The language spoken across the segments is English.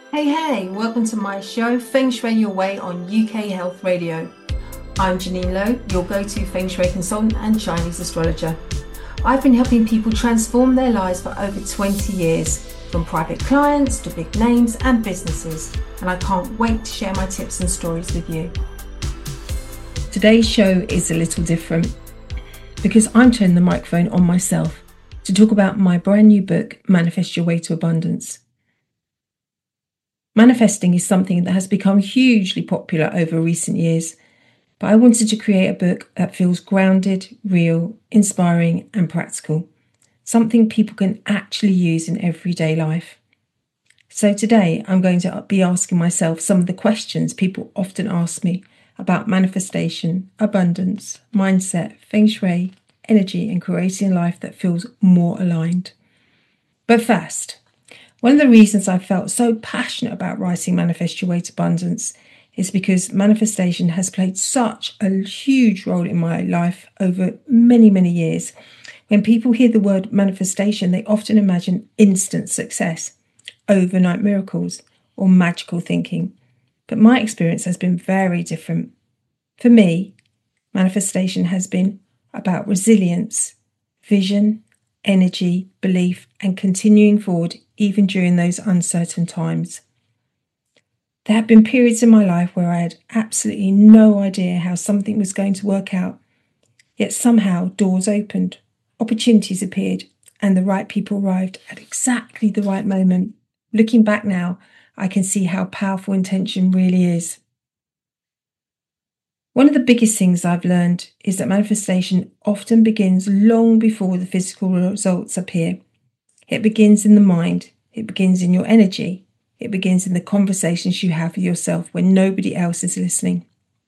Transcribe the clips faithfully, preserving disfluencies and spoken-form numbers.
Hey, hey, welcome to my show, Feng Shui Your Way on U K Health Radio. I'm Janine Lowe, your go-to Feng Shui consultant and Chinese astrologer. I've been helping people transform their lives for over twenty years, from private clients to big names and businesses, and I can't wait to share my tips and stories with you. Today's show is a little different because I'm turning the microphone on myself to talk about my brand new book, Manifest Your Way to Abundance. Manifesting is something that has become hugely popular over recent years, but I wanted to create a book that feels grounded, real, inspiring, and practical, something people can actually use in everyday life. So today I'm going to be asking myself some of the questions people often ask me about manifestation, abundance, mindset, feng shui, energy, and creating a life that feels more aligned. But first, one of the reasons I felt so passionate about writing Manifest Your Way to Abundance is because manifestation has played such a huge role in my life over many, many years. When people hear the word manifestation, they often imagine instant success, overnight miracles, or magical thinking. But my experience has been very different. For me, manifestation has been about resilience, vision, energy, belief, and continuing forward even during those uncertain times. There have been periods in my life where I had absolutely no idea how something was going to work out, yet somehow doors opened, opportunities appeared, and the right people arrived at exactly the right moment. Looking back now, I can see how powerful intention really is. One of the biggest things I've learned is that manifestation often begins long before the physical results appear. It begins in the mind, it begins in your energy, it begins in the conversations you have with yourself when nobody else is listening.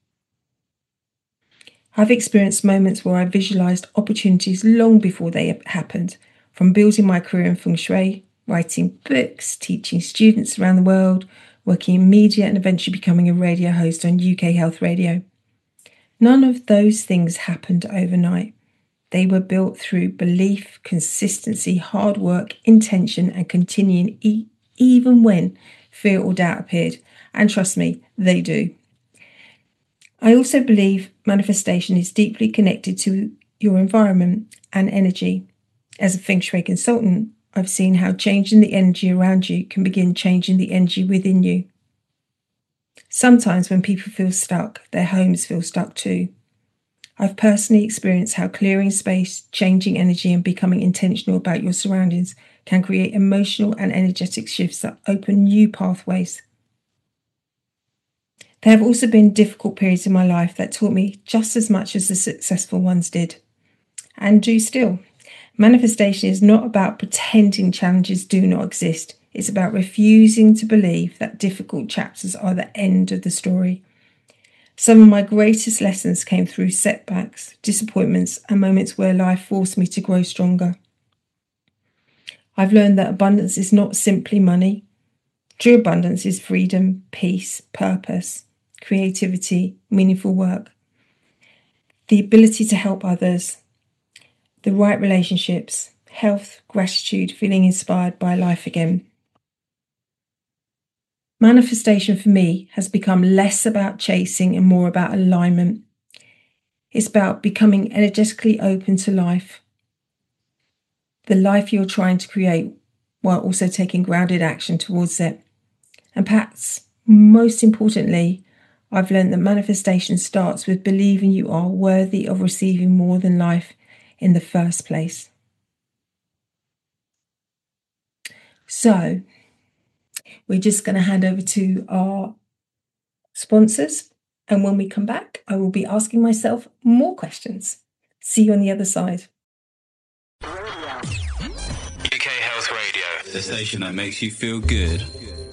I've experienced moments where I visualized opportunities long before they happened, from building my career in feng shui, writing books, teaching students around the world, working in media, and eventually becoming a radio host on U K Health Radio. None of those things happened overnight. They were built through belief, consistency, hard work, intention, and continuing e- even when fear or doubt appeared. And trust me, they do. I also believe manifestation is deeply connected to your environment and energy. As a feng shui consultant, I've seen how changing the energy around you can begin changing the energy within you. Sometimes when people feel stuck, their homes feel stuck too. I've personally experienced how clearing space, changing energy, and becoming intentional about your surroundings can create emotional and energetic shifts that open new pathways. There have also been difficult periods in my life that taught me just as much as the successful ones did, and do still. Manifestation is not about pretending challenges do not exist. It's about refusing to believe that difficult chapters are the end of the story. Some of my greatest lessons came through setbacks, disappointments, and moments where life forced me to grow stronger. I've learned that abundance is not simply money. True abundance is freedom, peace, purpose, creativity, meaningful work, the ability to help others, the right relationships, health, gratitude, feeling inspired by life again. Manifestation for me has become less about chasing and more about alignment. It's about becoming energetically open to life, the life you're trying to create, while also taking grounded action towards it. And perhaps most importantly, I've learned that manifestation starts with believing you are worthy of receiving more than life in the first place. So, we're just going to hand over to our sponsors. And when we come back, I will be asking myself more questions. See you on the other side. U K Health Radio, the station that makes you feel good.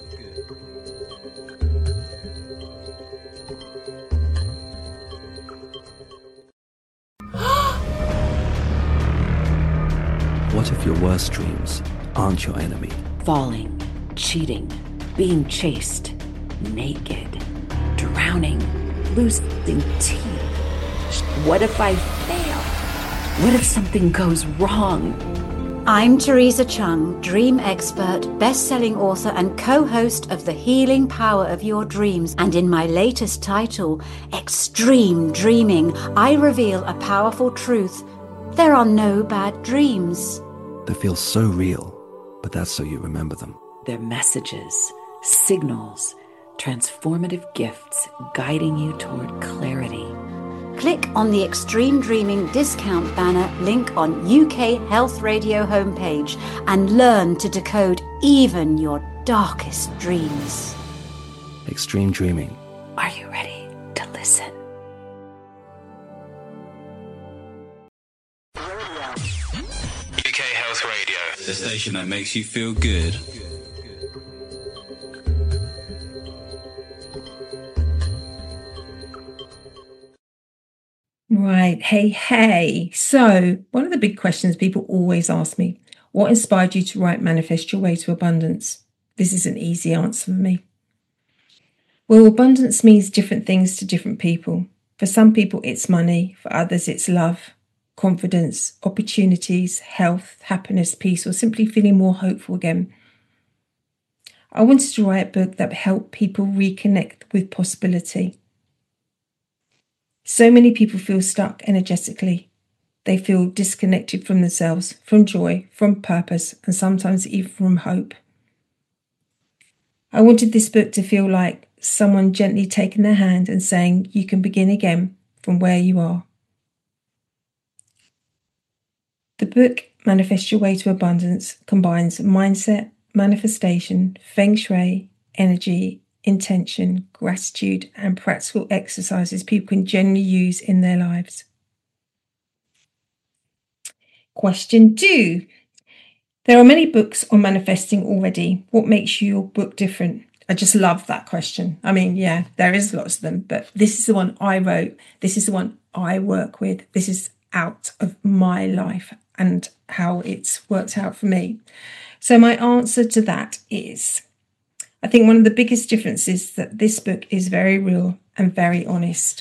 What if your worst dreams aren't your enemy? Falling, cheating, being chased, naked, drowning, losing teeth. What if I fail? What if something goes wrong? I'm Teresa Chung, dream expert, best-selling author and co-host of The Healing Power of Your Dreams. And in my latest title, Extreme Dreaming, I reveal a powerful truth. There are no bad dreams. They feel so real, but that's so you remember them. They're messages, signals, transformative gifts guiding you toward clarity. Click on the Extreme Dreaming discount banner link on U K Health Radio homepage and learn to decode even your darkest dreams. Extreme Dreaming. Are you ready to listen? U K Health Radio, the station that makes you feel good. Right. Hey, hey. So, one of the big questions people always ask me, what inspired you to write Manifest Your Way to Abundance? This is an easy answer for me. Well, abundance means different things to different people. For some people, it's money. For others, it's love, confidence, opportunities, health, happiness, peace, or simply feeling more hopeful again. I wanted to write a book that helped people reconnect with possibility. So many people feel stuck energetically. They feel disconnected from themselves, from joy, from purpose, and sometimes even from hope. I wanted this book to feel like someone gently taking their hand and saying, you can begin again from where you are. The book, Manifest Your Way to Abundance, combines mindset, manifestation, feng shui, energy, intention, gratitude, and practical exercises people can generally use in their lives. Question two. There are many books on manifesting already. What makes your book different? I just love that question. I mean, yeah, there is lots of them, but this is the one I wrote. This is the one I work with. This is out of my life and how it's worked out for me. So my answer to that is, I think one of the biggest differences is that this book is very real and very honest.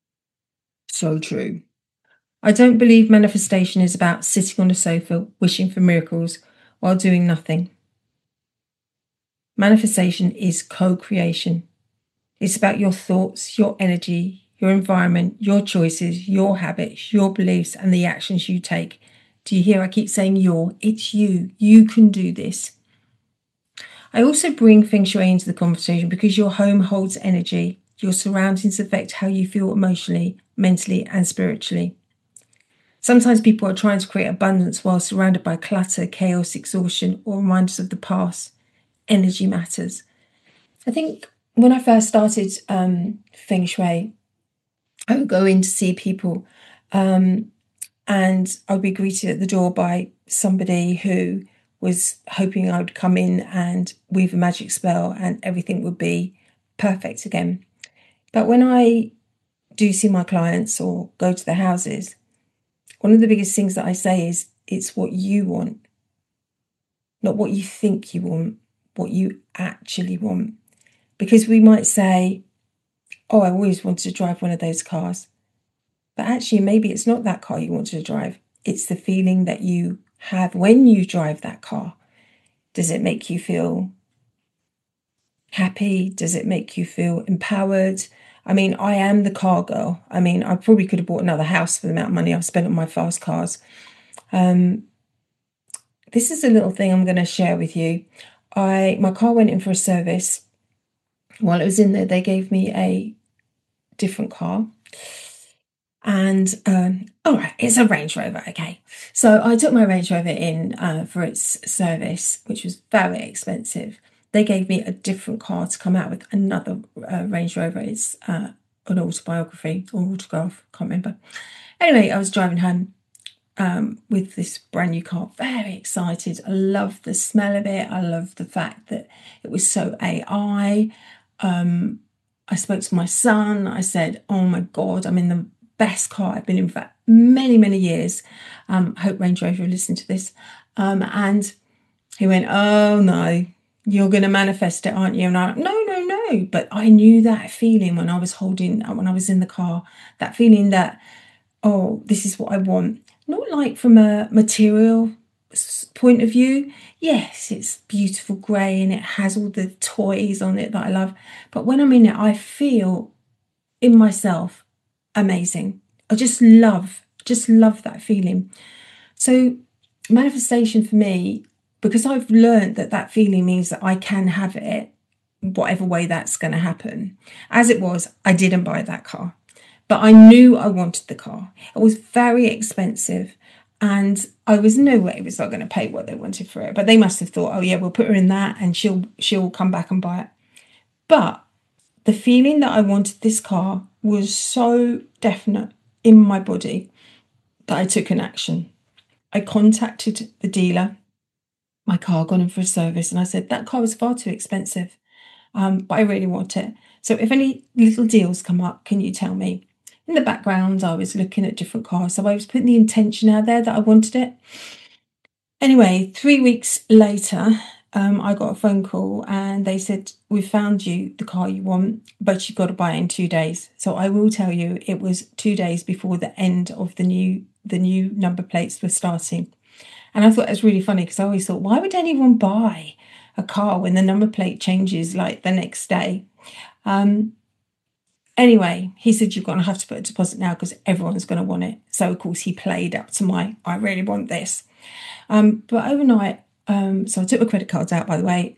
So true. I don't believe manifestation is about sitting on a sofa wishing for miracles while doing nothing. Manifestation is co-creation. It's about your thoughts, your energy, your environment, your choices, your habits, your beliefs, and the actions you take. Do you hear I keep saying your? It's you. You can do this. I also bring feng shui into the conversation because your home holds energy. Your surroundings affect how you feel emotionally, mentally, and spiritually. Sometimes people are trying to create abundance while surrounded by clutter, chaos, exhaustion, or reminders of the past. Energy matters. I think when I first started um, feng shui, I would go in to see people um, and I would be greeted at the door by somebody who was hoping I would come in and weave a magic spell and everything would be perfect again. But when I do see my clients or go to their houses, one of the biggest things that I say is it's what you want, not what you think you want, what you actually want. Because we might say, oh, I always wanted to drive one of those cars. But actually, maybe it's not that car you wanted to drive. It's the feeling that you have when you drive that car. Does it make you feel happy? Does it make you feel empowered? I mean, I am the car girl. I mean, I probably could have bought another house for the amount of money I've spent on my fast cars. Um, this is a little thing I'm going to share with you. I my car went in for a service. While it was in there, they gave me a different car. And, um, all right, it's a Range Rover, okay. So I took my Range Rover in uh, for its service, which was very expensive. They gave me a different car to come out with, another uh, Range Rover. It's uh, an autobiography or autograph, can't remember. Anyway, I was driving home um, with this brand new car, very excited. I loved the smell of it. I loved the fact that it was so A I. Um, I spoke to my son. I said, oh my God, I'm in the best car I've been in for many, many years. Um, I hope Range Rover will listen to this. Um, and he went, oh no, you're going to manifest it, aren't you? And I went, no, no, no. But I knew that feeling when I was holding, when I was in the car, that feeling that, oh, this is what I want. Not like from a material point of view, yes, it's beautiful grey and it has all the toys on it that I love. But when I'm in it, I feel in myself amazing. I just love, just love that feeling. So manifestation for me, because I've learned that that feeling means that I can have it, whatever way that's going to happen. As it was, I didn't buy that car, but I knew I wanted the car. It was very expensive and I was no way it was not going to pay what they wanted for it. But they must have thought, oh yeah, we'll put her in that and she'll she'll come back and buy it. But the feeling that I wanted this car was so definite in my body that I took an action. I contacted the dealer, my car gone in for a service, and I said, that car was far too expensive, um, but I really want it. So if any little deals come up, can you tell me? In the background, I was looking at different cars, so I was putting the intention out there that I wanted it. Anyway, three weeks later, um, I got a phone call and they said, we found you the car you want, but you've got to buy it in two days. So I will tell you, it was two days before the end of the new the new number plates were starting. And I thought it was really funny because I always thought, why would anyone buy a car when the number plate changes like the next day? Um, anyway, he said, you're going to have to put a deposit now because everyone's going to want it. So, of course, he played up to my, I really want this. Um, but overnight, um, so I took my credit cards out, by the way,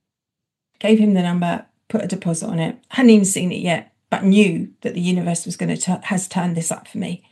gave him the number, put a deposit on it. Hadn't even seen it yet, but knew that the universe was going to, has turned this up for me.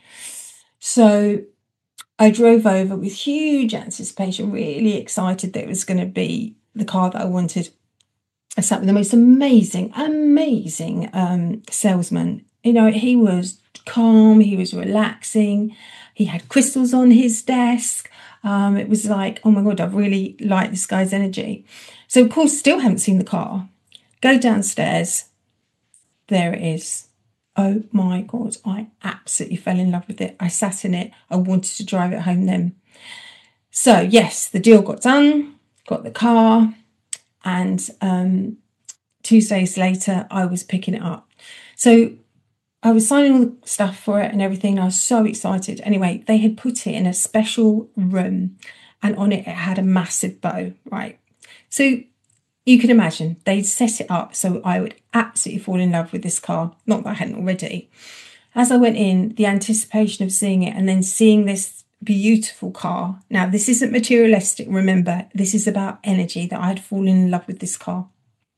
So I drove over with huge anticipation, really excited that it was going to be the car that I wanted. I sat with the most amazing, amazing um, salesman. You know, he was calm, he was relaxing, he had crystals on his desk. Um, it was like, oh my God, I really like this guy's energy. So, of course, still haven't seen the car. Go downstairs. There it is. Oh my God, I absolutely fell in love with it. I sat in it. I wanted to drive it home then. So yes, the deal got done, got the car, and um, two days later, I was picking it up. So I was signing all the stuff for it and everything. I was so excited. Anyway, they had put it in a special room and on it, it had a massive bow, right? So you can imagine they'd set it up so I would absolutely fall in love with this car. Not that I hadn't already. As I went in, the anticipation of seeing it and then seeing this beautiful car. Now, this isn't materialistic, remember. This is about energy, that I had fallen in love with this car.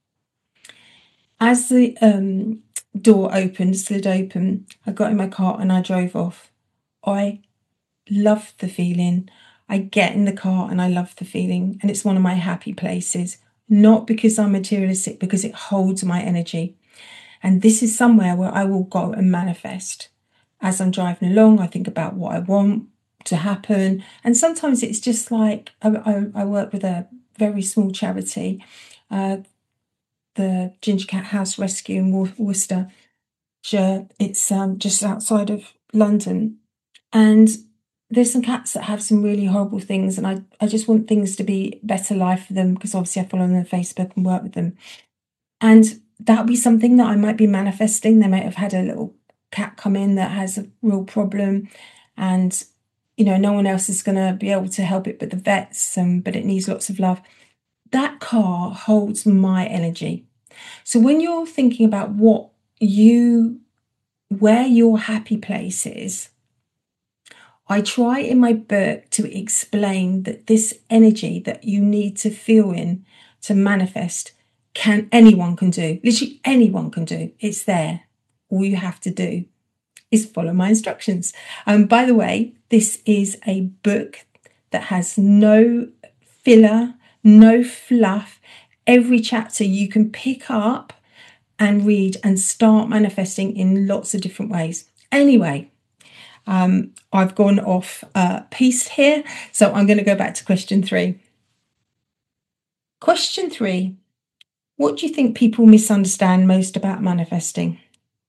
As the um, door opened, slid open, I got in my car and I drove off. I loved the feeling. I get in the car and I love the feeling. And it's one of my happy places. Not because I'm materialistic, because it holds my energy. And this is somewhere where I will go and manifest. As I'm driving along, I think about what I want to happen. And sometimes it's just like, I, I, I work with a very small charity, uh, the Ginger Cat House Rescue in Wor- Worcester. It's um, just outside of London. And there's some cats that have some really horrible things, and I, I just want things to be better life for them, because obviously I follow them on Facebook and work with them. And that'll be something that I might be manifesting. They might have had a little cat come in that has a real problem, and you know, no one else is going to be able to help it but the vets, um, but it needs lots of love. That car holds my energy. So when you're thinking about what you, where your happy place is, I try in my book to explain that this energy that you need to feel in to manifest, can anyone can do. Literally anyone can do. It's there. All you have to do is follow my instructions. And um, by the way, this is a book that has no filler, no fluff. Every chapter you can pick up and read and start manifesting in lots of different ways. Anyway, Um, I've gone off uh, piece here, so I'm going to go back to question three. Question three, what do you think people misunderstand most about manifesting?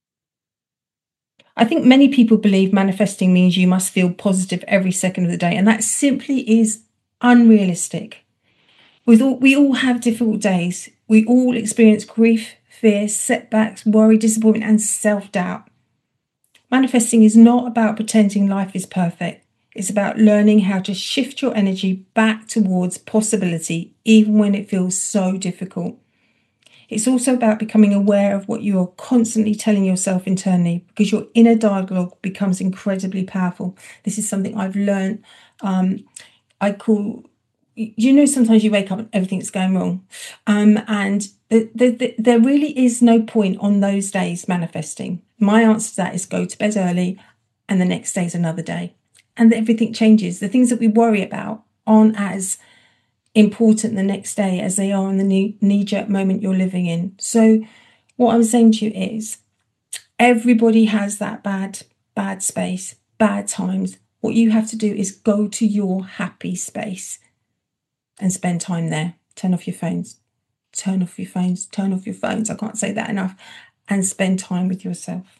I think many people believe manifesting means you must feel positive every second of the day, and that simply is unrealistic. With all, we all have difficult days. We all experience grief, fear, setbacks, worry, disappointment, and self-doubt. Manifesting is not about pretending life is perfect. It's about learning how to shift your energy back towards possibility, even when it feels so difficult. It's also about becoming aware of what you are constantly telling yourself internally, because your inner dialogue becomes incredibly powerful. This is something I've learned. Um, I call, you know, sometimes you wake up and everything's going wrong. Um, and the, the, the, there really is no point on those days manifesting. My answer to that is go to bed early, and the next day is another day. And everything changes. The things that we worry about aren't as important the next day as they are in the knee-jerk moment you're living in. So what I'm saying to you is, everybody has that bad, bad space, bad times. What you have to do is go to your happy space and spend time there. Turn off your phones. Turn off your phones. Turn off your phones. I can't say that enough. And spend time with yourself.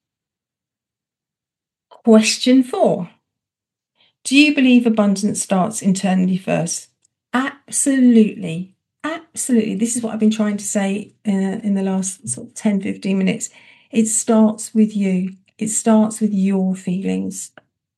Question four. Do you believe abundance starts internally first? Absolutely. Absolutely. This is what I've been trying to say uh, in the last sort of ten, fifteen minutes. It starts with you. It starts with your feelings.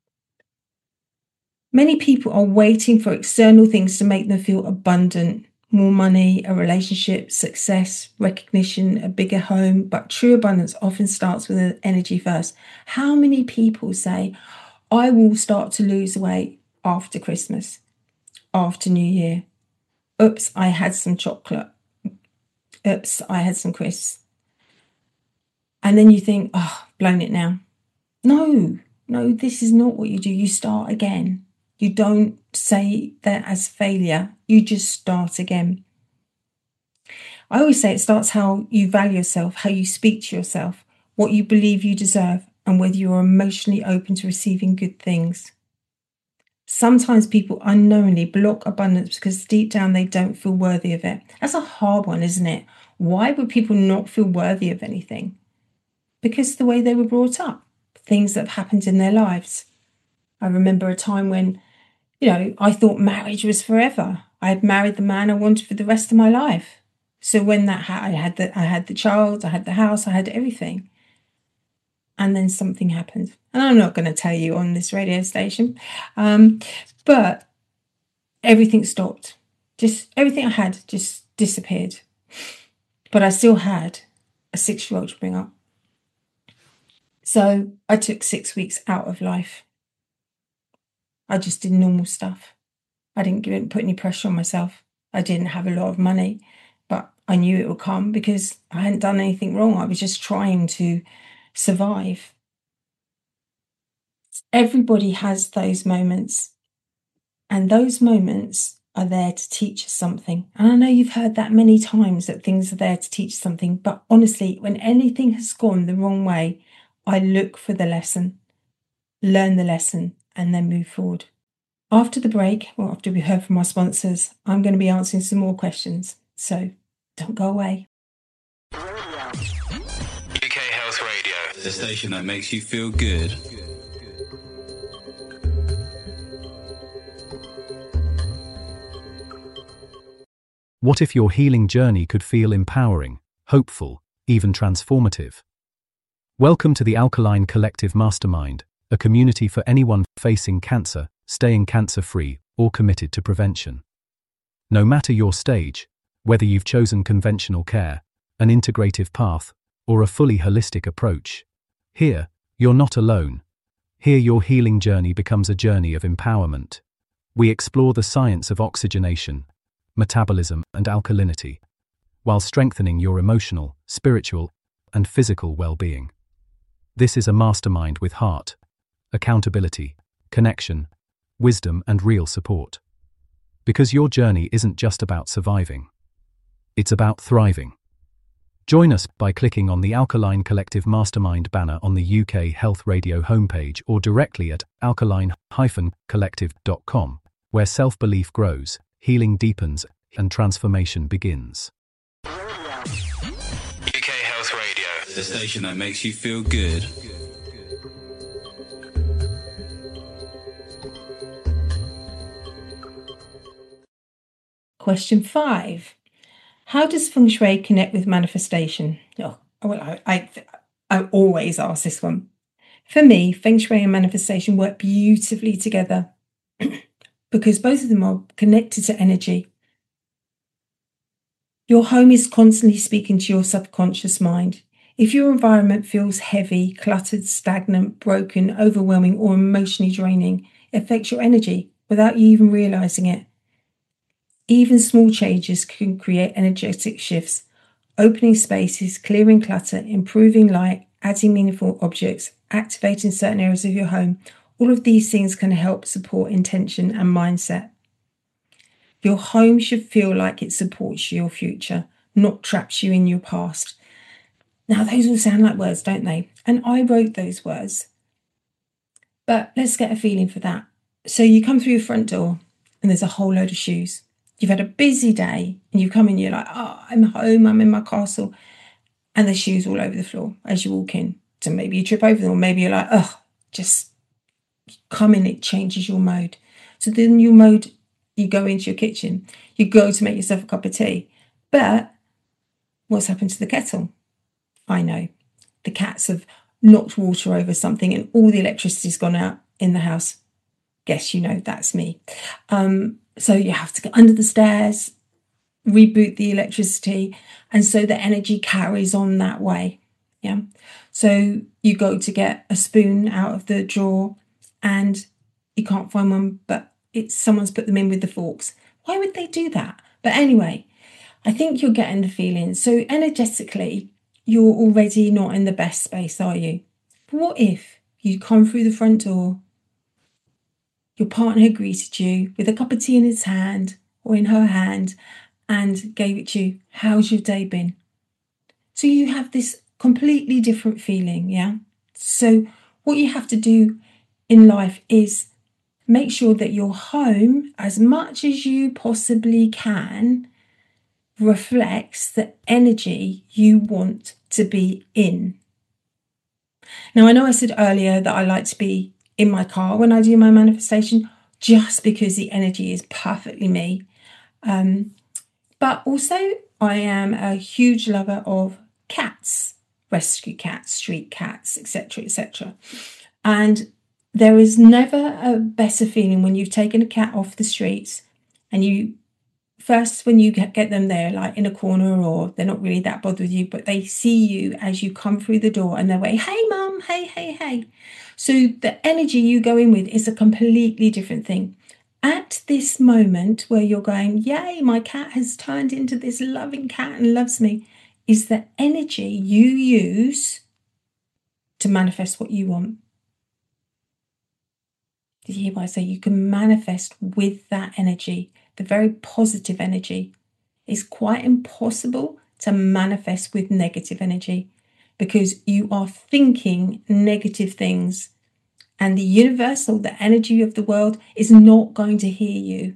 Many people are waiting for external things to make them feel abundant. More money, a relationship, success, recognition, a bigger home. But true abundance often starts with energy first. How many people say, I will start to lose weight after Christmas, after New Year? Oops, I had some chocolate. Oops, I had some crisps. And then you think, oh, blown it now. No, no, this is not what you do. You start again. You don't say that as failure. You just start again. I always say it starts how you value yourself, how you speak to yourself, what you believe you deserve, and whether you're emotionally open to receiving good things. Sometimes people unknowingly block abundance because deep down they don't feel worthy of it. That's a hard one, isn't it? Why would people not feel worthy of anything? Because the way they were brought up, things that have happened in their lives. I remember a time when, you know, I thought marriage was forever. I had married the man I wanted for the rest of my life. So when that ha- I had the I had the child, I had the house, I had everything. And then something happened. And I'm not going to tell you on this radio station. Um, but everything stopped. Just everything I had just disappeared. But I still had a six-year-old to bring up. So I took six weeks out of life. I just did normal stuff. I didn't, didn't put any pressure on myself. I didn't have a lot of money, but I knew it would come because I hadn't done anything wrong. I was just trying to survive. Everybody has those moments, and those moments are there to teach us something. And I know you've heard that many times, that things are there to teach something, but honestly, when anything has gone the wrong way, I look for the lesson, learn the lesson, and then move forward. After the break, or after we heard from our sponsors, I'm going to be answering some more questions, so don't go away. U K Health Radio, the station that makes you feel good. What if your healing journey could feel empowering, hopeful, even transformative? Welcome to the Alkaline Collective Mastermind, a community for anyone facing cancer, staying cancer-free, or committed to prevention. No matter your stage, whether you've chosen conventional care, an integrative path, or a fully holistic approach, here, you're not alone. Here your healing journey becomes a journey of empowerment. We explore the science of oxygenation, metabolism, and alkalinity, while strengthening your emotional, spiritual, and physical well-being. This is a mastermind with heart, accountability, connection, wisdom, and real support. Because your journey isn't just about surviving. It's about thriving. Join us by clicking on the Alkaline Collective Mastermind banner on the U K Health Radio homepage or directly at alkaline dash collective dot com, where self-belief grows, healing deepens, and transformation begins. U K Health Radio, the station that makes you feel good. Question five. How does Feng Shui connect with manifestation? Oh, well, I, I, I always ask this one. For me, Feng Shui and manifestation work beautifully together because both of them are connected to energy. Your home is constantly speaking to your subconscious mind. If your environment feels heavy, cluttered, stagnant, broken, overwhelming, or emotionally draining, it affects your energy without you even realizing it. Even small changes can create energetic shifts, opening spaces, clearing clutter, improving light, adding meaningful objects, activating certain areas of your home. All of these things can help support intention and mindset. Your home should feel like it supports your future, not traps you in your past. Now, those all sound like words, don't they? And I wrote those words. But let's get a feeling for that. So you come through your front door and there's a whole load of shoes. You've had a busy day and you come in, you're like, oh, I'm home, I'm in my castle. And there's shoes all over the floor as you walk in. So maybe you trip over them, or maybe you're like, oh, just come in, it changes your mode. So then your mode, you go into your kitchen, you go to make yourself a cup of tea. But what's happened to the kettle? I know. The cats have knocked water over something and all the electricity's gone out in the house. Guess you know, that's me. Um, so you have to go under the stairs, reboot the electricity, and so the energy carries on that way. Yeah. So you go to get a spoon out of the drawer and you can't find one, but it's someone's put them in with the forks. Why would they do that? But anyway, I think you're getting the feeling. So energetically, you're already not in the best space, are you? But what if you come through the front door, your partner had greeted you with a cup of tea in his hand or in her hand and gave it to you? How's your day been? So you have this completely different feeling, yeah? So what you have to do in life is make sure that your home, as much as you possibly can, reflects the energy you want to be in. Now, I know I said earlier that I like to be in my car when I do my manifestation, just because the energy is perfectly me. Um, but also, I am a huge lover of cats, rescue cats, street cats, et cetera, et cetera. And there is never a better feeling when you've taken a cat off the streets and you first, when you get them there, like in a corner, or they're not really that bothered with you, but they see you as you come through the door and they're like, hey, mum, hey, hey, hey. So the energy you go in with is a completely different thing. At this moment where you're going, yay, my cat has turned into this loving cat and loves me, is the energy you use to manifest what you want. Did you hear what I say? You can manifest with that energy, the very positive energy. It's quite impossible to manifest with negative energy because you are thinking negative things, and the universal, the energy of the world, is not going to hear you.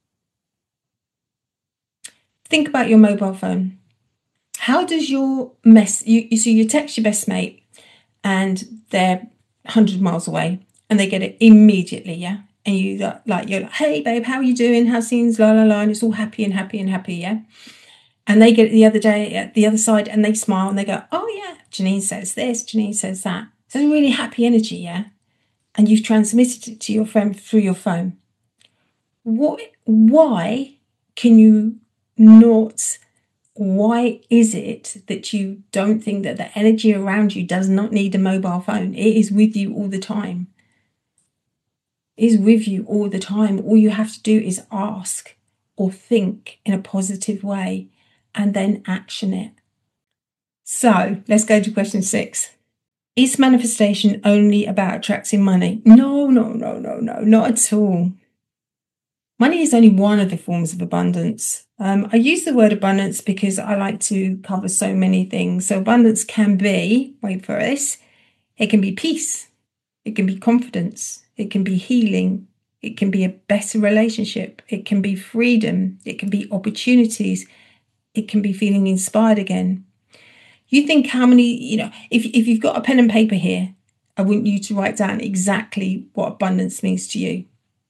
Think about your mobile phone. How does your mess, you, so you text your best mate and they're one hundred miles away and they get it immediately, yeah? And you like, you're like, hey babe, how are you doing? How's things? La la la, and it's all happy and happy and happy, yeah? And they get it the other day at the other side and they smile and they go, oh yeah, Janine says this, Janine says that. So it's really happy energy, yeah? And you've transmitted it to your friend through your phone. What? Why can you not? Why is it that you don't think that the energy around you does not need a mobile phone? It is with you all the time. It is with you all the time. All you have to do is ask or think in a positive way and then action it. So let's go to question six. Is manifestation only about attracting money? No, no, no, no, no, not at all. Money is only one of the forms of abundance. Um, I use the word abundance because I like to cover so many things. So abundance can be, wait for this, it can be peace, it can be confidence, it can be healing, it can be a better relationship, it can be freedom, it can be opportunities, it can be feeling inspired again. You think how many, you know, if, if you've got a pen and paper here, I want you to write down exactly what abundance means to you.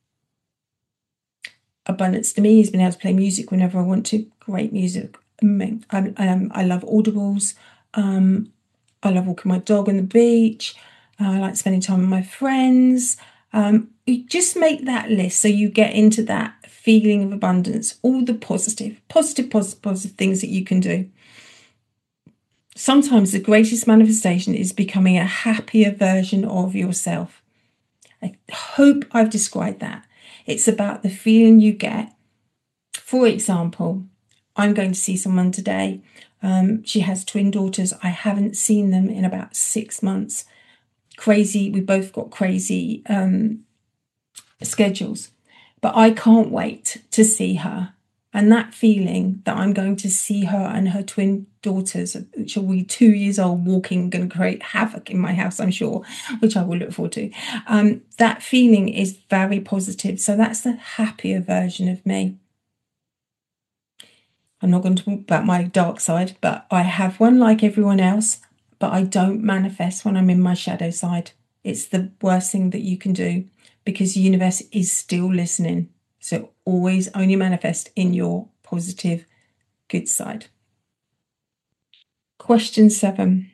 Abundance to me is being able to play music whenever I want to. Great music. Um, um, I love audibles. Um, I love walking my dog on the beach. I like spending time with my friends. Um, you just make that list so you get into that feeling of abundance, all the positive, positive, positive, positive things that you can do. Sometimes the greatest manifestation is becoming a happier version of yourself. I hope I've described that. It's about the feeling you get. For example, I'm going to see someone today. Um, she has twin daughters. I haven't seen them in about six months. Crazy. We both got crazy um, schedules. But I can't wait to see her. And that feeling that I'm going to see her and her twin daughters, which will be two years old, walking, going to create havoc in my house, I'm sure, which I will look forward to. Um, that feeling is very positive. So that's the happier version of me. I'm not going to talk about my dark side, but I have one like everyone else, but I don't manifest when I'm in my shadow side. It's the worst thing that you can do because the universe is still listening. So always only manifest in your positive, good side. Question seven.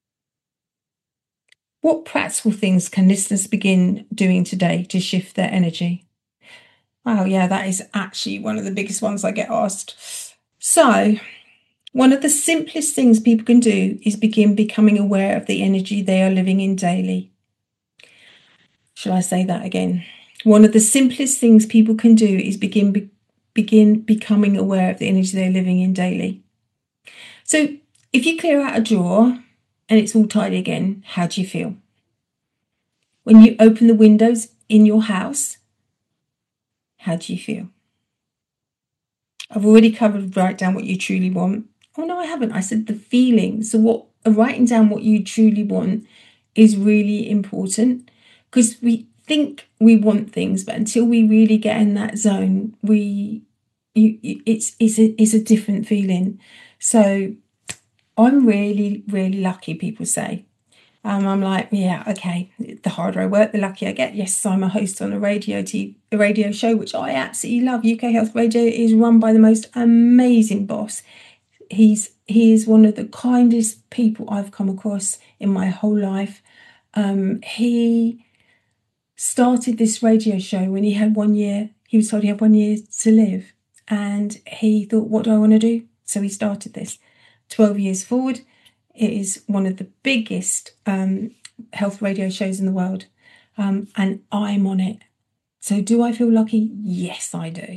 What practical things can listeners begin doing today to shift their energy? Wow, yeah, that is actually one of the biggest ones I get asked. So, one of the simplest things people can do is begin becoming aware of the energy they are living in daily. Shall I say that again? One of the simplest things people can do is begin be, begin becoming aware of the energy they're living in daily. So if you clear out a drawer and it's all tidy again, how do you feel? When you open the windows in your house, how do you feel? I've already covered write down what you truly want. Oh no, I haven't. I said the feeling. So what writing down what you truly want is really important because we think we want things, but until we really get in that zone, we you, you it's it's a, it's a different feeling. So I'm really, really lucky, people say. Um, I'm like, yeah, okay, the harder I work, the luckier I get. Yes, I'm a host on a radio t- a radio show, which I absolutely love. U K Health Radio is run by the most amazing boss. He's he is one of the kindest people I've come across in my whole life. Um, he started this radio show when he had one year. He was told he had one year to live. And he thought, what do I want to do? So he started this. twelve years forward, it is one of the biggest um, health radio shows in the world. Um, and I'm on it. So do I feel lucky? Yes, I do.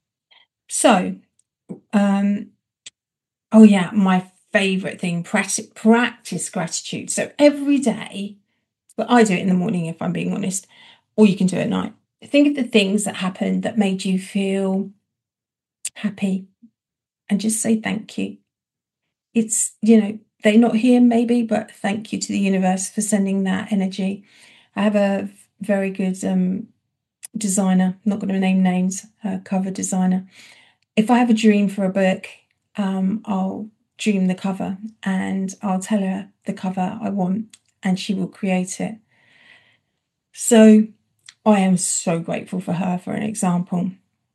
So, um, oh yeah, my favourite thing, practice, practice gratitude. So every day, but I do it in the morning if I'm being honest, or you can do it at night. Think of the things that happened that made you feel happy and just say thank you. It's, you know, they're not here maybe, but thank you to the universe for sending that energy. I have a very good um, designer, I'm not going to name names, uh, cover designer. If I have a dream for a book, um, I'll dream the cover and I'll tell her the cover I want and she will create it. So I am so grateful for her, for an example.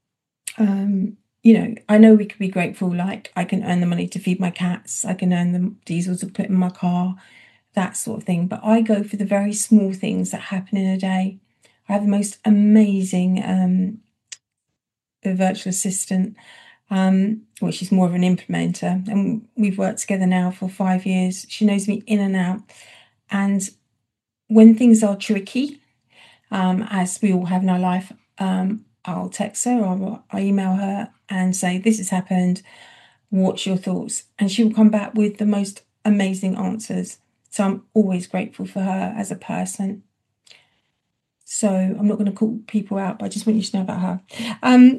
Um, you know, I know we could be grateful, like I can earn the money to feed my cats, I can earn the diesel to put in my car, that sort of thing. But I go for the very small things that happen in a day. I have the most amazing um, virtual assistant, um, which is more of an implementer. And we've worked together now for five years. She knows me in and out. And when things are tricky, um, as we all have in our life, um, I'll text her or I email her and say, this has happened, what's your thoughts? And she will come back with the most amazing answers. So I'm always grateful for her as a person. So I'm not going to call people out, but I just want you to know about her. Um,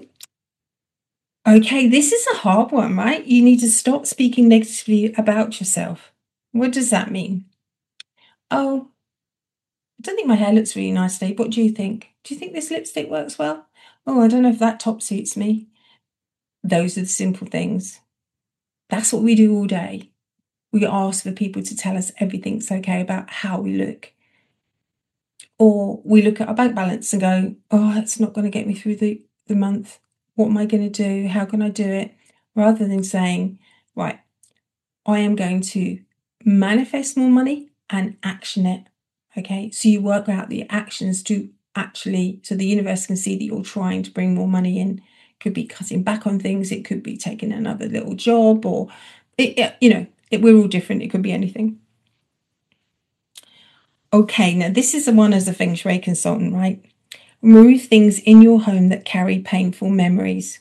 okay, this is a hard one, right? You need to stop speaking negatively about yourself. What does that mean? Oh, I don't think my hair looks really nice today. What do you think? Do you think this lipstick works well? Oh, I don't know if that top suits me. Those are the simple things. That's what we do all day. We ask for people to tell us everything's okay about how we look. Or we look at our bank balance and go, oh, that's not going to get me through the, the month. What am I going to do? How can I do it? Rather than saying, right, I am going to manifest more money and action it. Okay, so you work out the actions to actually, so the universe can see that you're trying to bring more money in. It could be cutting back on things. It could be taking another little job, or, it, it, you know, it, we're all different. It could be anything. Okay, now this is the one as a Feng Shui consultant, right? Remove things in your home that carry painful memories.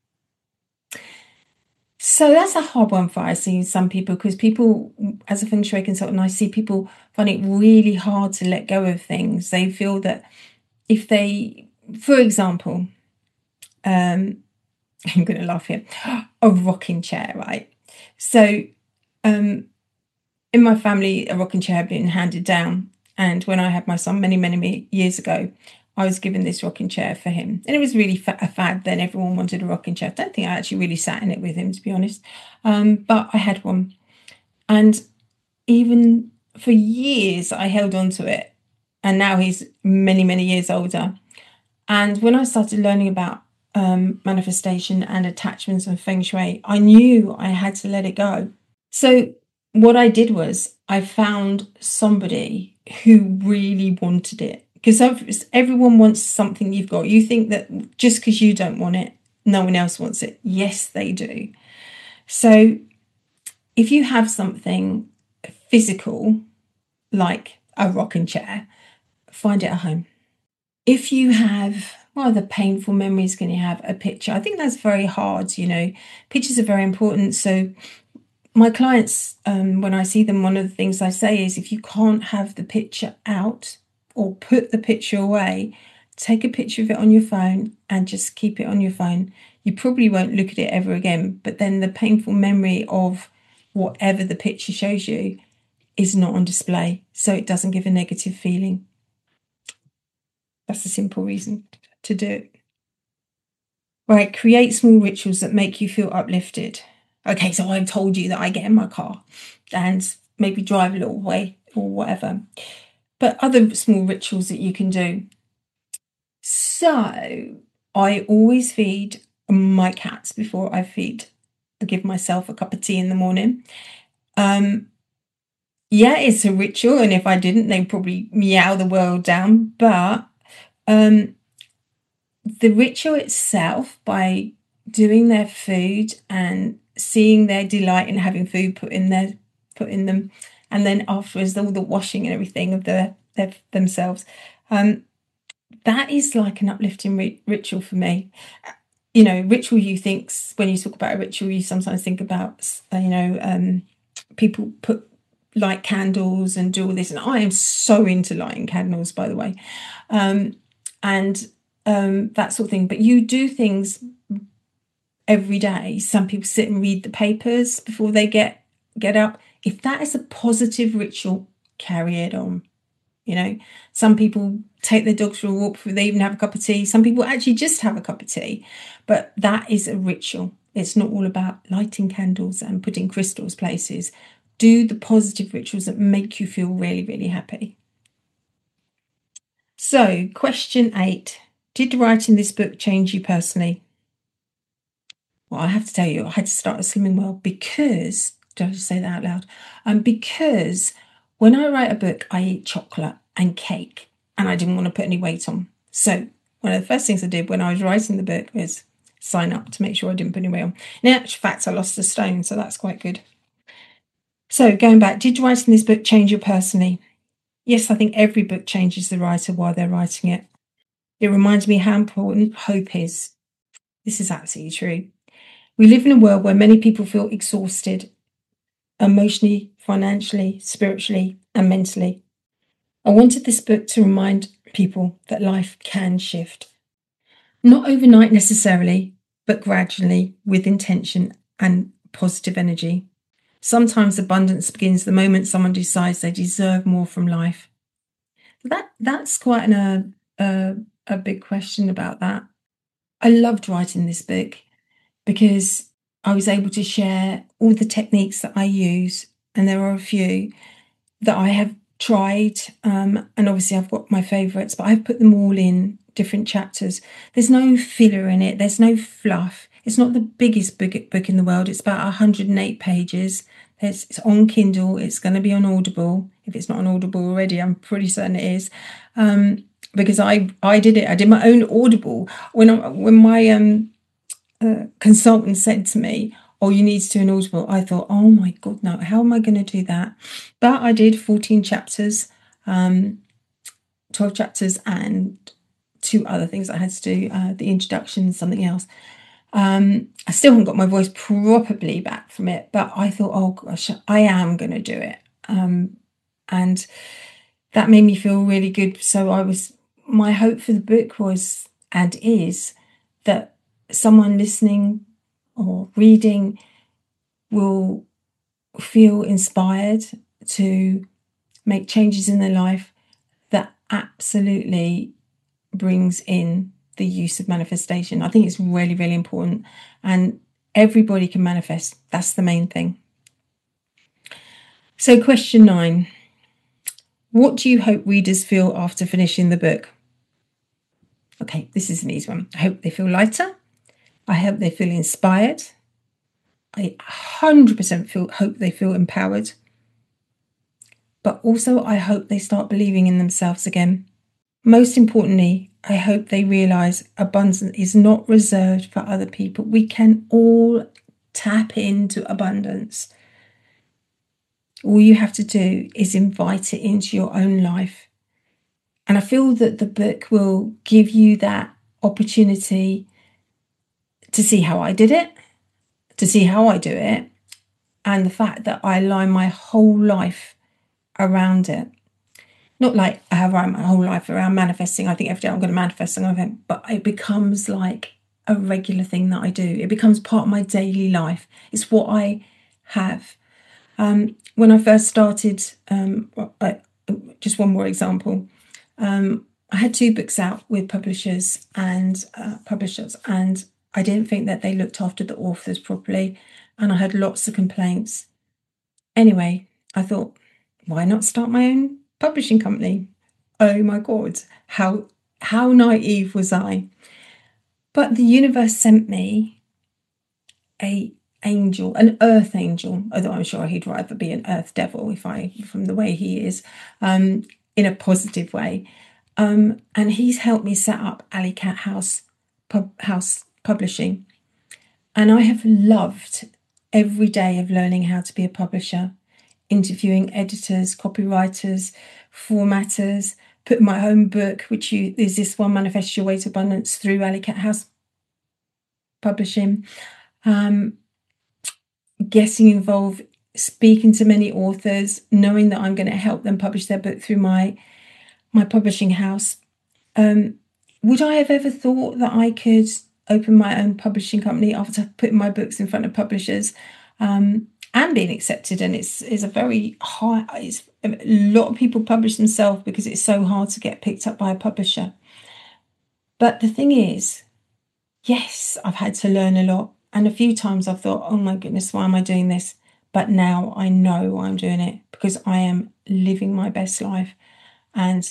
So that's a hard one for I see some people, because people, as a Feng Shui consultant, I see people find it really hard to let go of things. They feel that if they, for example, um, I'm going to laugh here, a rocking chair, right? So um, in my family, a rocking chair had been handed down. And when I had my son many, many years ago, I was given this rocking chair for him. And it was really a fad then. Everyone wanted a rocking chair. I don't think I actually really sat in it with him, to be honest. Um, but I had one. And even for years, I held on to it. And now he's many, many years older. And when I started learning about um, manifestation and attachments and Feng Shui, I knew I had to let it go. So what I did was I found somebody who really wanted it. Because everyone wants something you've got. You think that just because you don't want it, no one else wants it. Yes, they do. So if you have something physical, like a rocking chair, find it at home. If you have, what other painful memories can you have? A picture. I think that's very hard, you know. Pictures are very important. So my clients, um, when I see them, one of the things I say is if you can't have the picture out, or put the picture away, take a picture of it on your phone and just keep it on your phone. You probably won't look at it ever again, but then the painful memory of whatever the picture shows you is not on display, so it doesn't give a negative feeling. That's a simple reason to do it. Right, create small rituals that make you feel uplifted. Okay, so I've told you that I get in my car and maybe drive a little way or whatever. But other small rituals that you can do. So I always feed my cats before I feed, I give myself a cup of tea in the morning. Um, yeah, it's a ritual. And if I didn't, they'd probably meow the world down. But um, the ritual itself, by doing their food and seeing their delight in having food put in their, put in them, and then afterwards, all the washing and everything of the, their, themselves. Um, that is like an uplifting ri- ritual for me. You know, ritual, you think, when you talk about a ritual, you sometimes think about, uh, you know, um, people put light candles and do all this. And I am so into lighting candles, by the way. Um, and um, that sort of thing. But you do things every day. Some people sit and read the papers before they get get up. If that is a positive ritual, carry it on. You know, some people take their dogs for a walk before they even have a cup of tea. Some people actually just have a cup of tea. But that is a ritual. It's not all about lighting candles and putting crystals places. Do the positive rituals that make you feel really, really happy. So, question eight. Did writing this book change you personally? Well, I have to tell you, I had to start a Slimming World because... Did I just say that out loud? Um, because when I write a book, I eat chocolate and cake, and I didn't want to put any weight on. So one of the first things I did when I was writing the book was sign up to make sure I didn't put any weight on. In actual fact, I lost a stone, so that's quite good. So going back, did writing this book change you personally? Yes, I think every book changes the writer while they're writing it. It reminds me how important hope is. This is absolutely true. We live in a world where many people feel exhausted, emotionally, financially, spiritually, and mentally. I wanted this book to remind people that life can shift. Not overnight necessarily, but gradually, with intention and positive energy. Sometimes abundance begins the moment someone decides they deserve more from life. That That's quite an, a, a, a big question about that. I loved writing this book because I was able to share all the techniques that I use, and there are a few that I have tried, um, and obviously I've got my favourites, but I've put them all in different chapters. There's no filler in it, there's no fluff. It's not the biggest book, book in the world. It's about one hundred eight pages. It's, it's on Kindle. It's going to be on Audible. If it's not on Audible already, I'm pretty certain it is. Um, because I, I did it. I did my own Audible. When I, when my um, uh, consultant said to me, oh, you need to do an Audible, I thought, oh my God, no, how am I going to do that? But I did fourteen chapters, um, twelve chapters and two other things I had to do, uh, the introduction and something else. Um, I still haven't got my voice properly back from it, but I thought, oh gosh, I am going to do it. Um, and that made me feel really good. So I was, my hope for the book was, and is, that someone listening or reading will feel inspired to make changes in their life that absolutely brings in the use of manifestation. I think it's really, really important, and everybody can manifest. That's the main thing. So question nine, what do you hope readers feel after finishing the book? Okay, this is an easy one. I hope they feel lighter. I hope they feel inspired. I one hundred percent feel, hope they feel empowered. But also I hope they start believing in themselves again. Most importantly, I hope they realise abundance is not reserved for other people. We can all tap into abundance. All you have to do is invite it into your own life. And I feel that the book will give you that opportunity to see how I did it, to see how I do it, and the fact that I align my whole life around it. Not like I have my whole life around manifesting. I think every day I'm going to manifest something, but it becomes like a regular thing that I do. It becomes part of my daily life. It's what I have. Um, when I first started, um, I, just one more example. Um, I had two books out with publishers and uh, publishers, and I didn't think that they looked after the authors properly, and I had lots of complaints. Anyway, I thought, why not start my own publishing company? Oh my God, how how naive was I? But the universe sent me a angel, an earth angel, although I'm sure he'd rather be an earth devil if I, from the way he is, um, in a positive way. Um, and he's helped me set up Alley Cat House, pub, House Publishing. And I have loved every day of learning how to be a publisher, interviewing editors, copywriters, formatters, putting my own book, which you, is this one, Manifest Your Way to Abundance, through Alley Cat House Publishing. Um, getting involved, speaking to many authors, knowing that I'm going to help them publish their book through my my publishing house. Um, would I have ever thought that I could open my own publishing company after putting my books in front of publishers um, and being accepted? And it's, it's a very high, it's, a lot of people publish themselves because it's so hard to get picked up by a publisher. But the thing is, yes, I've had to learn a lot. And a few times I've thought, oh my goodness, why am I doing this? But now I know I'm doing it because I am living my best life. And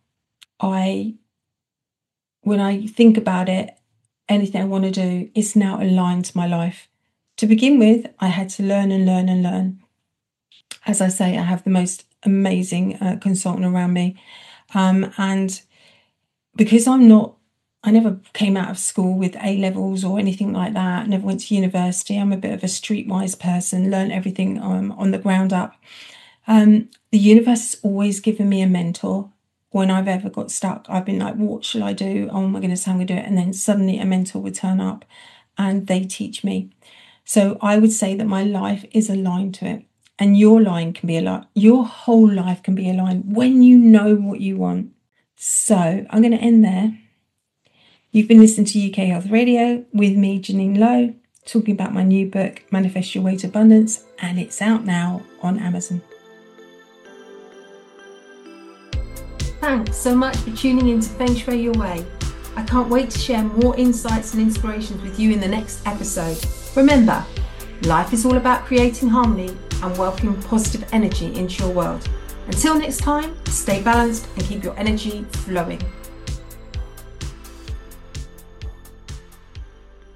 I, when I think about it, anything I want to do is now aligned to my life. To begin with, I had to learn and learn and learn. As I say, I have the most amazing uh, consultant around me. Um, and because I'm not, I never came out of school with A levels or anything like that. Never went to university. I'm a bit of a streetwise person, learned everything um, on the ground up. Um, the universe has always given me a mentor. When I've ever got stuck, I've been like, what shall I do? Oh my goodness, how am I going to do it? And then suddenly a mentor would turn up and they teach me. So I would say that my life is aligned to it. And your line can be aligned. Your whole life can be aligned when you know what you want. So I'm going to end there. You've been listening to U K Health Radio with me, Janine Lowe, talking about my new book, Manifest Your Way to Abundance, and it's out now on Amazon. Thanks so much for tuning in to Feng Shui Your Way. I can't wait to share more insights and inspirations with you in the next episode. Remember, life is all about creating harmony and welcoming positive energy into your world. Until next time, stay balanced and keep your energy flowing.